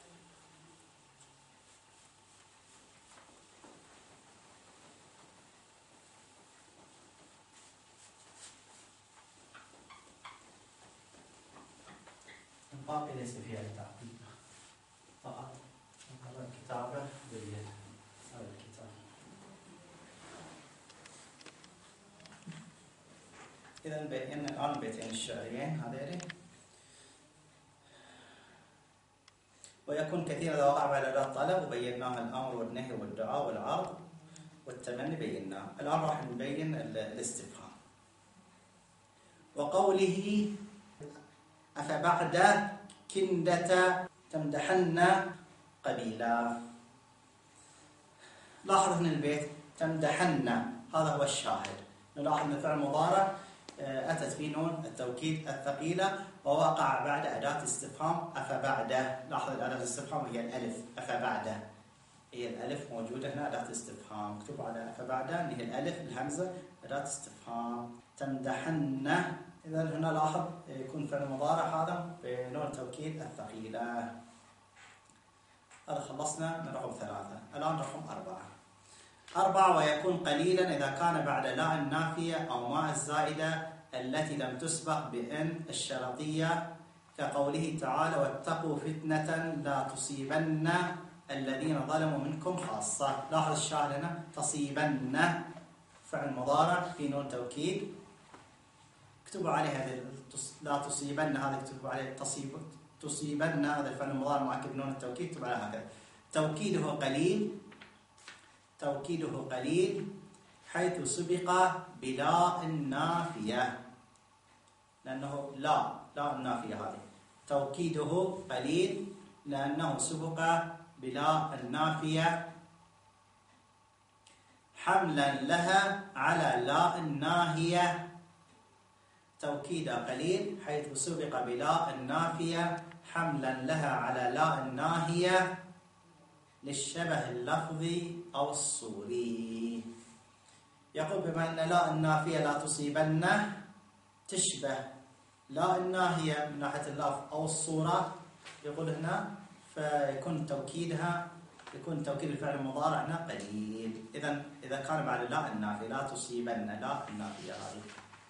الباقي ليس فيها تعقيد، فقط الكتابة باليد. هذا الكتاب. إذا بينا الآن البيتين الشعريين هذين. ويكون كثيرا إذا وقع على أداة طلب، وبيناها الأمر والنهي والدعاء والعرض والتمني بيناه. الآن راح نبين الاستفهام. وقوله أفبعد كندة تمدحن قبيلا. لاحظ هنا البيت تمدحن، هذا هو الشاهد. نلاحظ أن الفعل المضارع أتت في نون التوكيد الثقيلة ووقع بعد أداة استفهام أفبعد. لاحظ أداة الاستفهام هي الألف، أفبعد هي الألف موجودة هنا أداة استفهام، مكتوب على أفبعد اللي هي الألف الهمزة أداة استفهام. تمدحن، إذا هنا لاحظ يكون فعل المضارع هذا بنون التوكيد الثقيلة. هذا خلصنا من رقم 3. الآن رقم 4. ويكون قليلا إذا كان بعد لا النافية أو ما الزائدة التي لم تسبق بإن الشرطية، كقوله تعالى واتقوا فتنة لا تصيبن الذين ظلموا منكم خاصة. لاحظ الشاهد هنا تصيبن فعل مضارع في نون توكيد، اكتبوا عليه هذه لا تصيبن، هذا اكتبوا عليه تصيبن، هذا الفعل المضارع مؤكد بنون التوكيد، اكتبوا على هكذا. توكيده قليل حيث سبق بلا النافية، لأنه لا النافية هذه. توكيده قليل لأنه سبق بلا النافية حملا لها على لا الناهية. توكيد قليل حيث سبق بلا النافية حملا لها على لا الناهية للشبه اللفظي أو الصوري. يقول بما أن لا النافية لا تصيبن تشبه لا الناهية من ناحية اللفظ أو الصورة، يقول هنا فيكون توكيدها يكون توكيد الفعل المضارع هنا قليل. إذا كان بعد لا النافية لا تصيبن لا النافية هذه.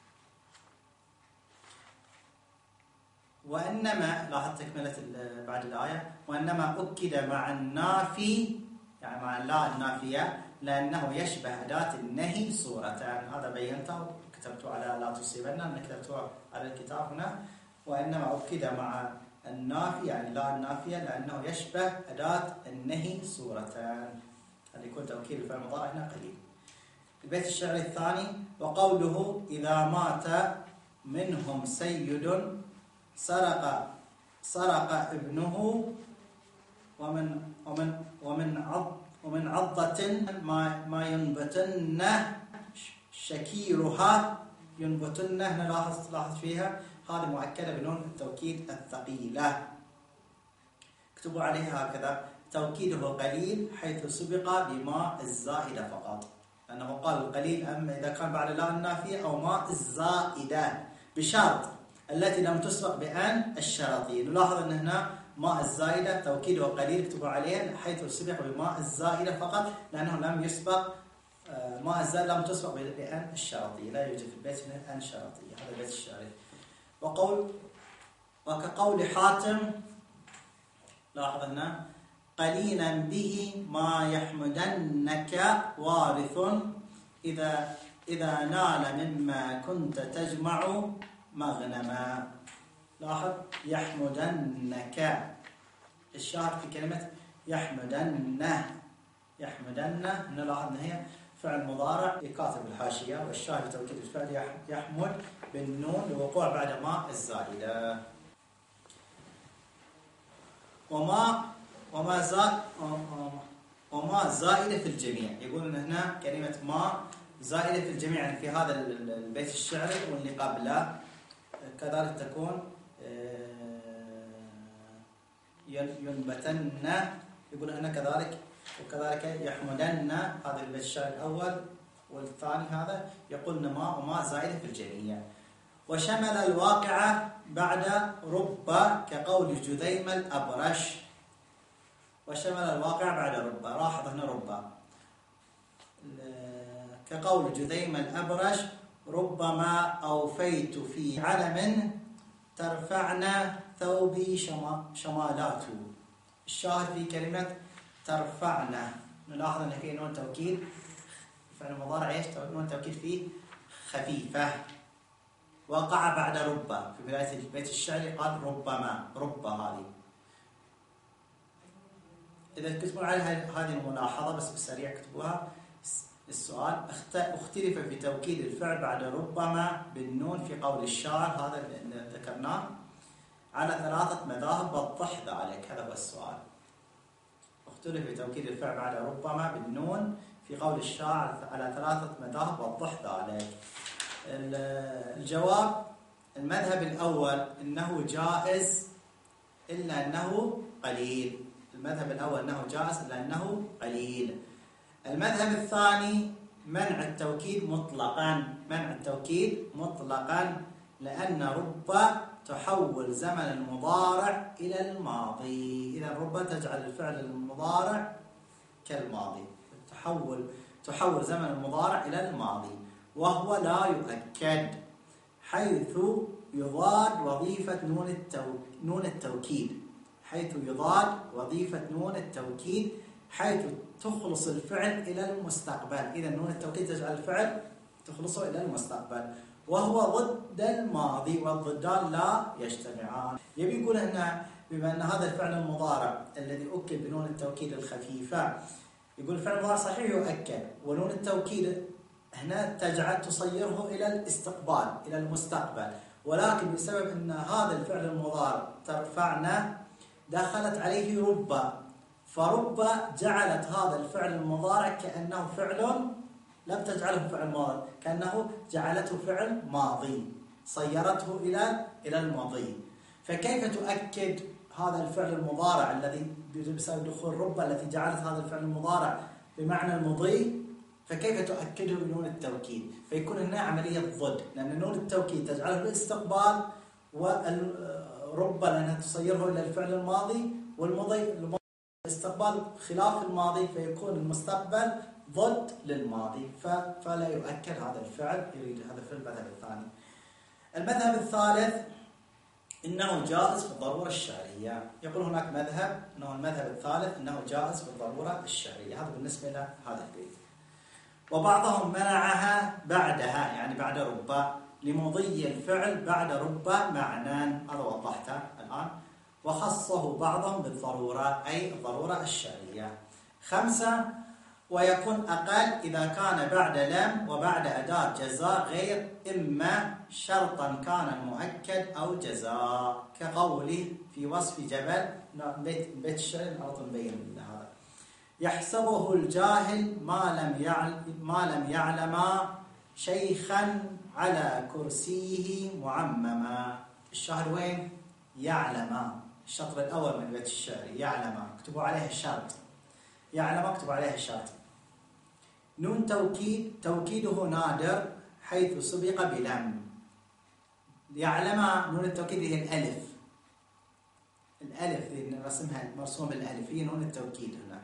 وإنما لاحظ تكملة بعد الآية، وإنما أكد مع النافي يعني مع لا النافية لأنه يشبه أداة النهي صورة. هذا بينته كتبته على لا تصيبن، أنا كتبته على الكتاب هنا، وإنما أكد مع النافي يعني لا النافية لأنه يشبه أداة النهي صورة. هذا يكون توكيد الفعل المضارع هنا قليل. البيت الشعري الثاني: وقوله إذا مات منهم سيد سرق ابنه ومن عضة ما ينبتن شكيرها. ينبتن هنا لاحظ فيها هذه مؤكدة بنون التوكيد الثقيلة، اكتبوا عليها هكذا: توكيده قليل حيث سبق بماء الزائدة فقط، لأنه قال القليل أما إذا كان بعد لا النافية أو ماء الزائدة بشرط التي لم تسبق بأن الشرطية. نلاحظ أن هنا ماء الزائدة توكيده قليل، اكتبوا عليه حيث سبق بماء الزائدة فقط، لأنه لم يسبق ماء الزائدة لم تسبق بأن الشرطية، لا يوجد في البيت هنا أن شرطية. هذا البيت الشعري. وكقول حاتم، لاحظ هنا: قليلا به ما يحمدنك وارث إذا نال مما كنت تجمع مغنما. لاحظ يحمدنك، الشاهد في كلمة يحمدنه. نلاحظ أن هي فعل مضارع يكاتب الحاشية، والشاهد توكيد الفعل يحمد بالنون لوقوع بعد ما الزائدة. وما زائدة في الجميع. يقولون هنا كلمة ما زائدة في الجميع، يعني في هذا البيت الشعري واللي قبله كذلك تكون ينبتن. يقول هنا كذلك، وكذلك يحمدن. هذا البيت الشعري الأول والثاني هذا يقول ما وما زائدة في الجميع. وشمل الواقعة بعد رب كقول جذيم الأبرش. وشمل الواقع بعد رب، لاحظ هنا رب كقول جذيم الأبرش: ربما أوفيت في علم ترفعنا ثوبي شمالات. الشاهد في كلمة ترفعنا، نلاحظ أن فيه نون توكيد، فعل المضارع ايش؟ نون توكيد فيه خفيفة، وقع بعد رب. في بداية البيت الشعري قال ربما، رب هذه. إذا كتبوا على هذه الملاحظة بس بالسريع كتبوها. السؤال: اختلف في توكيد الفعل بعد ربما بالنون في قول الشاعر، هذا اللي ذكرناه، على 3 مذاهب، وضح ذلك. هذا هو السؤال. اختلف في توكيد الفعل بعد ربما بالنون في قول الشاعر على 3 مذاهب، وضح ذلك. الجواب: المذهب الأول أنه جائز إلا أنه قليل. المذهب الأول أنه جائز إلا أنه قليل. المذهب الثاني منع التوكيد مطلقا، لأن رب تحول زمن المضارع إلى الماضي. إذا رب تجعل الفعل المضارع كالماضي، تحول زمن المضارع إلى الماضي، وهو لا يؤكد، حيث يضاد وظيفة نون التوكيد، حيث تخلص الفعل إلى المستقبل. إذا نون التوكيد تجعل الفعل تخلصه إلى المستقبل، وهو ضد الماضي، والضدان لا يجتمعان. يبي يقول هنا بما أن هذا الفعل المضارع الذي أكد بنون التوكيد الخفيفة، يقول الفعل المضارع صحيح يؤكد، ونون التوكيد هنا تصيره إلى الاستقبال، إلى المستقبل، ولكن بسبب أن هذا الفعل المضارع ترفعنا دخلت عليه رب، فرب جعلت هذا الفعل المضارع كأنه فعل لم تجعله فعل ماضي، كأنه جعلته فعل ماضي، صيرته إلى الماضي. فكيف تؤكد هذا الفعل المضارع الذي بسبب دخول رب التي جعلت هذا الفعل المضارع بمعنى المضي، فكيف تؤكده بنون التوكيد؟ فيكون هنا عملية ضد، لأن نون التوكيد تجعله الاستقبال، ورب لأنها تصيره إلى الفعل الماضي، والمضي الاستقبال خلاف الماضي، فيكون المستقبل ضد للماضي، فلا يؤكد هذا الفعل. يريد هذا في المذهب الثاني. المذهب الثالث إنه جائز بالضرورة الشعرية. يقول هناك مذهب أنه المذهب الثالث أنه جائز بالضرورة الشعرية. هذا بالنسبة لهذا البيت. وبعضهم منعها بعدها يعني بعد رب لمضي الفعل بعد رب معنى، هذا وضحته الآن. وخصه بعضهم بالضرورة أي الضرورة الشرعية. 5 ويكون أقل إذا كان بعد لم وبعد أداة جزاء غير إما شرطا كان مؤكد أو جزاء، كقوله في وصف جبل، بيت الشعر أو مبين هذا. يحسبه الجاهل ما لم يعلم شيخا على كرسيه معمما. الشاهد وين؟ يعلم، الشطر الأول من بيت الشعر. يعلم اكتبوا عليها الشرط، يعلم اكتبوا عليها الشرط. نون توكيد، توكيده نادر حيث سبق بلم. يعلم نون التوكيد هي الألف، الألف رسمها مرسوم بالألف هي نون التوكيد هنا،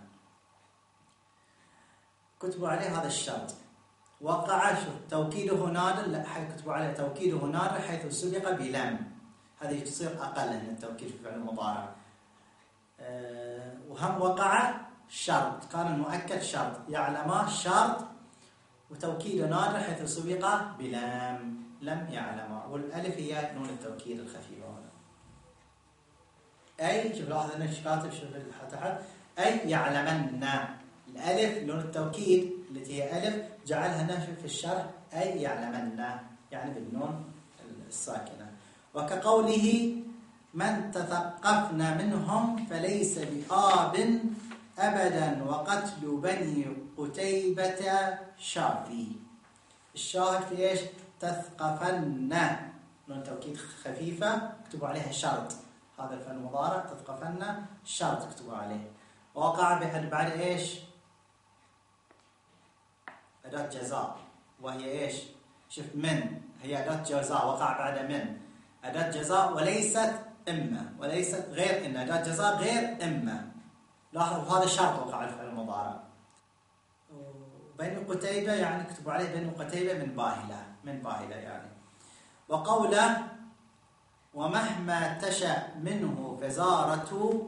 كتبوا عليه هذا الشرط. وقع توكيده نادر، لا كتبوا عليه توكيده نادر حيث سبق بلم، هذه تصير أقل من التوكيد في فعل المضارع. وهم وقع شرط، كان المؤكد شرط، يعلم شرط، وتوكيد نادر حيث سبق بلم، لم يعلم، والألف هي نون التوكيد الخفيفة هنا. أي شوف لاحظ أنا ايش كاتب، شوف تحت، أي يعلمن، الألف نون التوكيد التي هي ألف جعلها نفي في الشرح، أي يعلمن يعني بالنون الساكنة. وكقوله من تثقفن منهم فليس بآب أبدا وقتل بني قتيبة شافي. الشاهد في إيش؟ تثقفن، نون توكيد خفيفة اكتبوا عليها شرط، هذا الفعل المضارع تثقفن شرط اكتبوا عليه. وقع بعد إيش؟ أداة جزاء، وهي إيش؟ شوف من هي أداة جزاء، وقع بعد من أداة جزاء وليست إما، وليست غير إن، أداة جزاء غير إما. لاحظوا هذا شرط وقع الفعل المضارع. بني قتيبة يعني اكتبوا عليه بني قتيبة من باهلة، من باهلة يعني. وقوله ومهما تشأ منه فزارة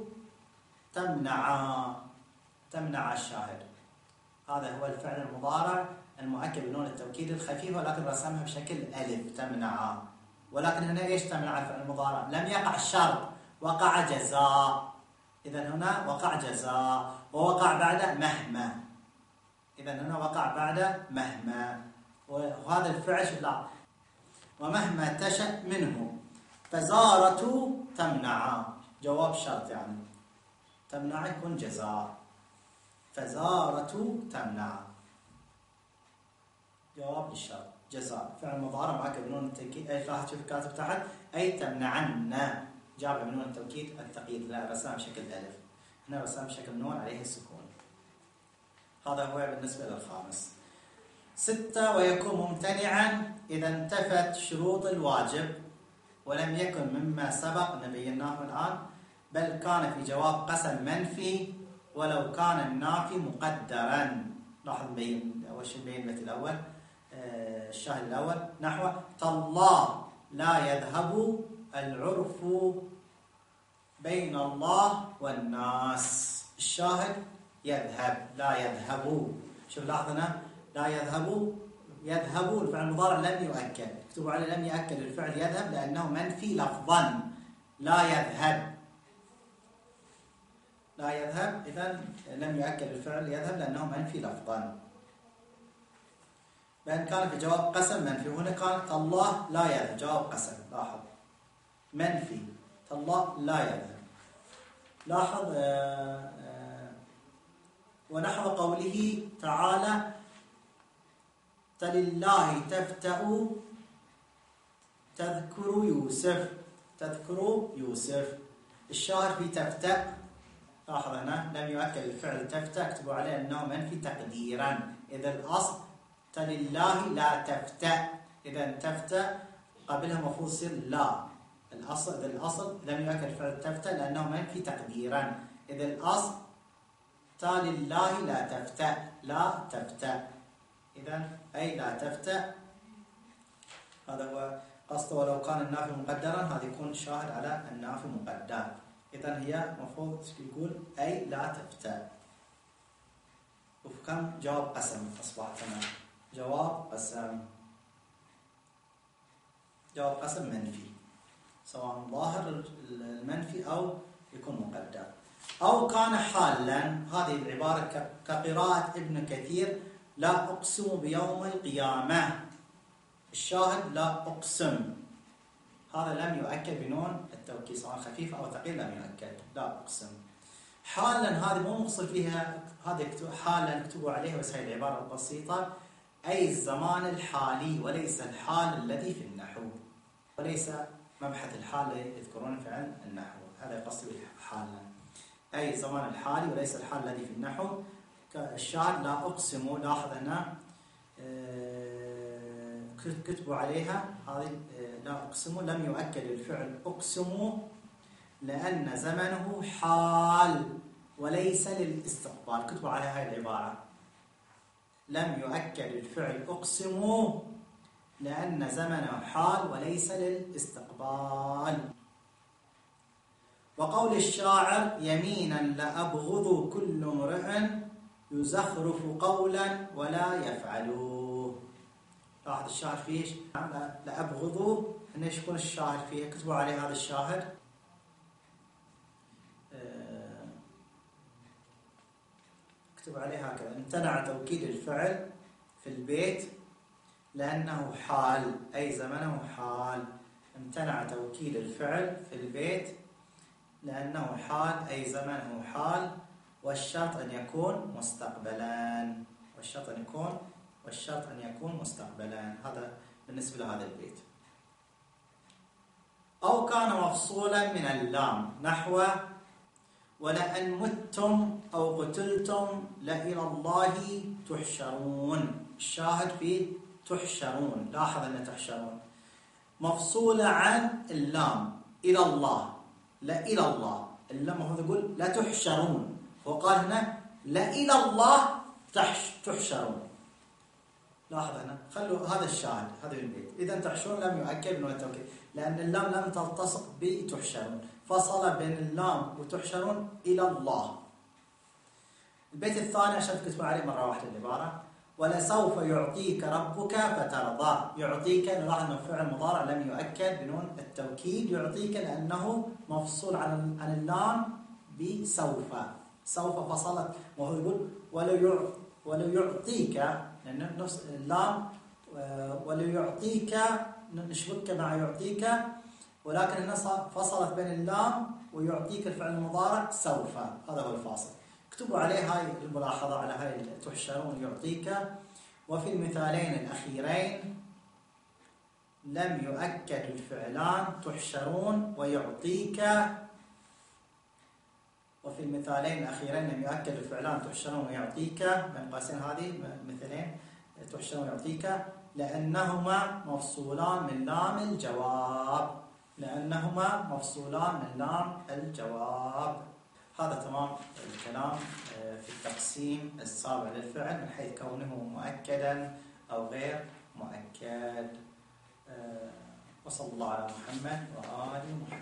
تمنع الشاهد، هذا هو الفعل المضارع المؤكد بنون التوكيد الخفيفة، ولكن رسمها بشكل ألف تمنع. ولكن هنا إيش تمنع الفعل المضارع؟ لم يقع الشرط، وقع جزاء، إذن هنا وقع جزاء، ووقع بعد مهما، إذن هنا وقع بعد مهما. وهذا الفعل شوف لا، ومهما تشأ منه فزارة تمنع، جواب شرط يعني تمنع يكون جزاء، فزارة تمنع جواب الشرط جزاء، فعل مضارع معك بنون التوكيد. ايش راح تشوف كاتب تحت؟ اي تمنعن، جاب بنون التوكيد الثقيل، لا رسام بشكل الف، هنا رسام بشكل نون عليه السكون. هذا هو بالنسبه للخامس. 6 ويكون ممتنعا اذا انتفت شروط الواجب ولم يكن مما سبق نبيناه الان، بل كان في جواب قسم منفي ولو كان النافي مقدرا. لاحظ نبين اول شيء نبين البيت الاول، الشاهد الأول نحو تالله لا يذهب العرف بين الله والناس. الشاهد يذهب، لا يذهب، شوف لاحظ هنا لا يذهب، يذهب الفعل المضارع لم يؤكد، اكتبوا عليه لم يؤكد الفعل يذهب لأنه منفي لفظا، لا يذهب، لا يذهب، إذن لم يؤكد الفعل يذهب لأنه منفي لفظا. بأن كان في جواب قسم منفي، وهنا كان تالله لا يذهب جواب قسم، لاحظ منفي تالله لا يذهب. لاحظ ونحو قوله تعالى تلله تفتأ تذكر يوسف، تذكر يوسف. الشاهد في تفتأ، لاحظ هنا لم يؤكد الفعل تفتأ، اكتبوا عليه أنه منفي تقديرا، إذا الأصل لله لا تفتأ، إذا تفتأ قبلها مفروض يصير لا، الأصل لم يؤكد الفعل تفتأ لأنه منفي تقديرا، إذا الأصل لله لا تفتأ، لا تفتأ، إذا أي لا تفتأ، هذا هو قصده. ولو كان النافي مقدرا هذا يكون شاهد على النافي مقدر، إذا هي مفروض يقول أي لا تفتأ. وكم جواب قسم أصبح تمام. جواب قسم، جواب قسم منفي، سواء ظاهر المنفي أو يكون مقدر. أو كان حالا، هذه العبارة كقراءة ابن كثير: لا أقسم بيوم القيامة. الشاهد لا أقسم، هذا لم يؤكد بنون التوكيد، سواء خفيف أو ثقيل لم يؤكد. لا أقسم. حالا هذه مو مقصود فيها، هذه حالا اكتبوا عليها، بس هي العبارة البسيطة: أي الزمان الحالي وليس الحال الذي في النحو، وليس مبحث الحال الذي يذكرون فعل النحو، هذا قصدي حالا. أي الزمان الحالي وليس الحال الذي في النحو. الشاهد لا أقسم، لاحظ هنا كتبوا عليها هذه لا أقسم، لم يؤكد الفعل أقسم لأن زمنه حال وليس للاستقبال. كتبوا عليها هذه العبارة: لم يؤكد الفعل أقسم لأن زمنه حال وليس للاستقبال. وقول الشاعر: يمينا لأبغض كل امرئ يزخرف قولا ولا يفعله. لاحظ الشاعر فيه ايش؟ لأبغض، هنا ايش يكون الشاعر فيه؟ كتبوا عليه هذا الشاهد. اكتبوا عليه هكذا: امتنع توكيد الفعل في البيت لأنه حال، أي زمنه حال. امتنع توكيد الفعل في البيت لأنه حال، أي زمنه حال. والشرط أن يكون مستقبلا، والشرط أن يكون مستقبلا. هذا بالنسبة لهذا البيت. أو كان مفصولا من اللام، نحو: ولأن متم أو قتلتم لإلى الله تحشرون. الشاهد في تحشرون، لاحظ أن تحشرون مفصولة عن اللام، إلى الله، لا إلى الله. اللام هو يقول لا تحشرون، وقال هنا لا إلى الله تحشرون. لاحظ هنا، خلوا هذا الشاهد، هذا البيت. إذا تحشرون لم يؤكد من التوكيد، لأن اللام لم تلتصق بتحشرون، فصل بين اللام وتحشرون إلى الله. البيت الثاني عشان تكتبوا عليه مرة واحدة العبارة: ولسوف يعطيك ربك فترضى. يعطيك، نلاحظ أنه فعل مضارع لم يؤكد بنون التوكيد. يعطيك لأنه مفصول عن اللام بسوف، سوف فصلت، وهو يقول وليعطيك، لأن نفس اللام وليعطيك نشبك مع يعطيك، ولكن هنا فصلت بين اللام ويعطيك الفعل المضارع سوف، هذا هو الفاصل. اكتبوا عليه هاي الملاحظة على هاي تحشرون يعطيك. وفي المثالين الأخيرين لم يؤكد الفعلان تحشرون ويعطيك. وفي المثالين الأخيرين لم يؤكد الفعلان تحشرون ويعطيك، بين قوسين هذه مثلين تحشرون ويعطيك، لأنهما مفصولان من لام الجواب، لأنهما مفصولان من لام الجواب. هذا تمام الكلام في التقسيم السابع للفعل من حيث كونه مؤكدا أو غير مؤكد. وصلى الله على محمد وآل محمد.